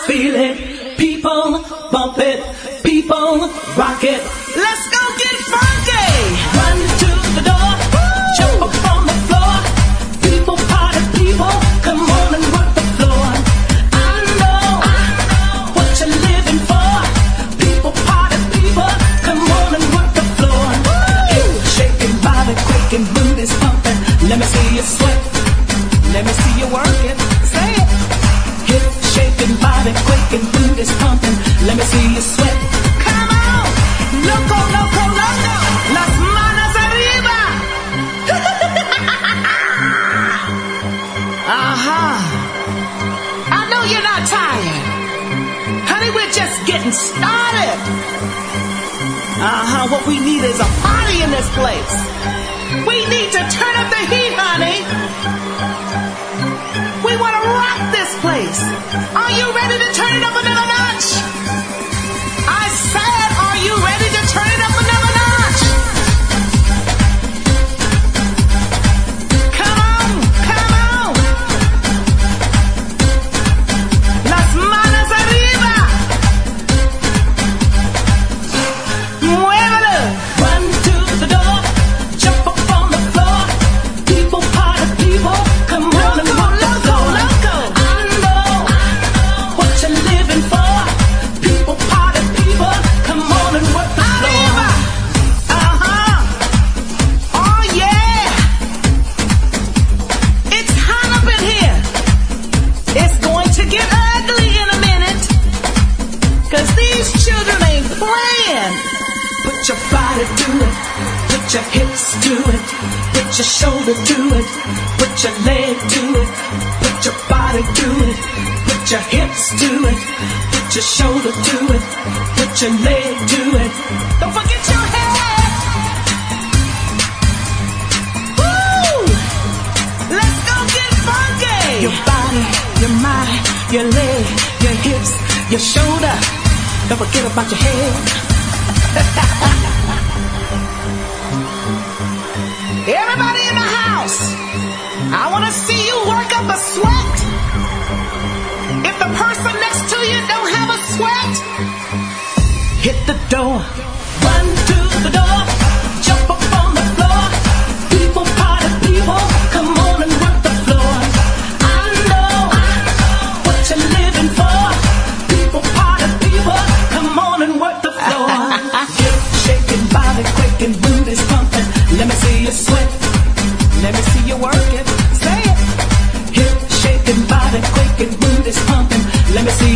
feel it. People bump it, people rock it. Let's go get funky. Run to the door, jump up on the floor. People party, people, come on and work the floor. I know what you're living for. People party, people, come on and work the floor. Hip shaking, body quaking, booty's pumping. Let me see you sweat. Let me see you work it. Say it. Hip shaking, body quaking, booty's pumping. Let me see you sweat. Come on, loco, loco, loco. Las manos arriba. I know you're not tired. Honey, we're just getting started. What we need is a party in this place. We need to turn up the heat, honey. We want to rock this place. Are you ready to turn it up another notch? I said, are you ready to turn it up another notch? Come on, come on. Las manos arriba. Muévelo. Run to the door, jump up on the floor. People party, people, come on and rock the floor. I know what you're living for. People party, people, come on and work the floor. Oh yeah. It's hot up in here. It's going to get ugly in a minute. 'Cause these children ain't playing. Put your body to it. Put your hips to it. Put your shoulder to it. Put your leg to it. Put your body to it. Put your hips to it. Put your shoulder to it. Put your leg to it. Don't forget your head. Woo! Let's go get funky. Your body, your mind, your leg, your hips, your shoulder. Don't forget about your head. Everybody in the house, I want to see you work up a sweat. If the person next to you don't have a sweat, hit the door. Run to the door, jump up on the floor. People party, people, come on and work the floor. I know what you're living for. People party, people, come on and work the floor. Hip shaking, body quaking, booty's pumping. Let me see you sweat. Let me see you work it. Say it. Hip shaking, body quaking, booty's pumping. Let me see